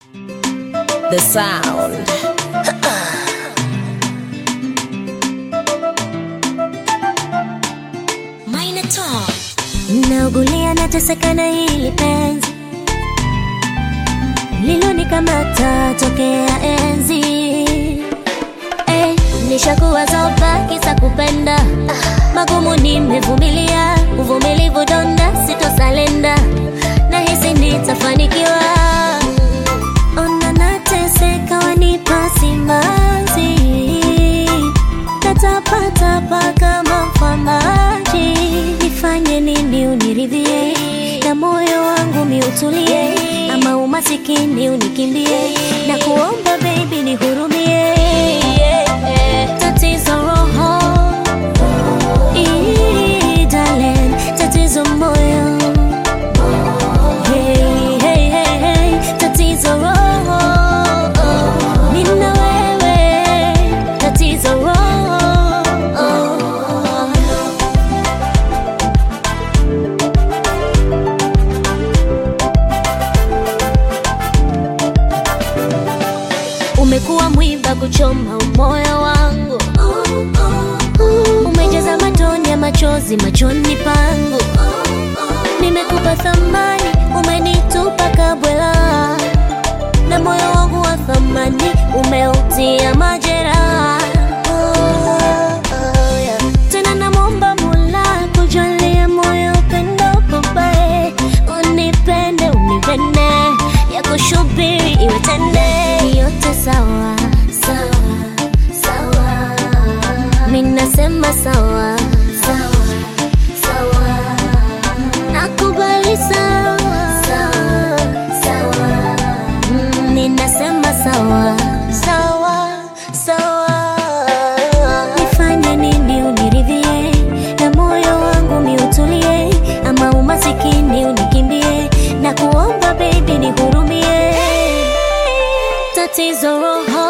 The sound. Naugulia nateseka na hili penzi lilonikamata tokea enzi. Nishakuwa zoba kisa kupenda, magumu nimevumilia, uvumilivu donda sitosalenda, nahisi nitafanikiwa. Ona nateseka wanipa simanzi, natapatapa kama mfamaji. Nifanye nini uniridhie, na moyo wangu miutulie, ama umasikini unikimbie, na kuomba baby nihurumie. Tatizo roho, darling, tatizo moyo. Hey, hey, hey, hey, tatizo roho, nina wewe, tatizo roho. Umekuwa mwiba kuchoma moyo wangu, umejaza matone ya machozi machoni pangu. Nimekupa thamani, umenitupa kabwela, na moyo wangu wa thamani umeutia majeraha. Tena namwomba Mola kujalia moyo upendo babae, unipende unipende, yako shubiri iwe tende. Yote sawa sawa sawa, minasema sawa sawa sawa, nakubali sawa sawa sawa, ninasema sawa sawa sawa. Nifanye nini uniridhie, na moyo wangu miutulie, ama umasikini unikimbie, na kuomba baby nihurumie. Tatizo roho,